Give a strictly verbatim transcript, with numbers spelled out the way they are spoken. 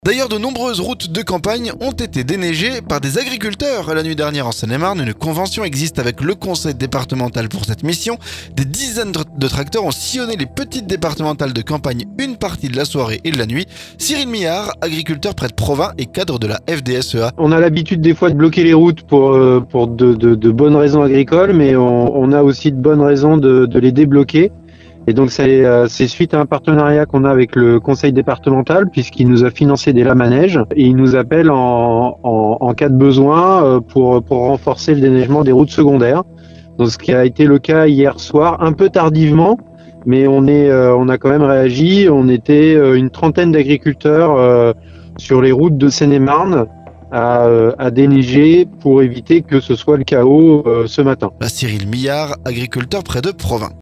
D'ailleurs, de nombreuses routes de campagne ont été déneigées par des agriculteurs. La nuit dernière en Seine-et-Marne, une convention existe avec le conseil départemental pour cette mission. Des dizaines de tracteurs ont sillonné les petites départementales de campagne une partie de la soirée et de la nuit. Cyril Millard, agriculteur près de Provins et cadre de la F D S E A. On a l'habitude des fois de bloquer les routes pour, pour de, de, de bonnes raisons agricoles, mais on, on a aussi de bonnes raisons de, de les débloquer. Et donc c'est, c'est suite à un partenariat qu'on a avec le conseil départemental, puisqu'il nous a financé des lames-à-neige et il nous appelle en, en, en cas de besoin pour, pour renforcer le déneigement des routes secondaires. Donc ce qui a été le cas hier soir, un peu tardivement, mais on, est, on a quand même réagi. On était une trentaine d'agriculteurs sur les routes de Seine-et-Marne à, à déneiger pour éviter que ce soit le chaos ce matin. Cyril Millard, agriculteur près de Provins.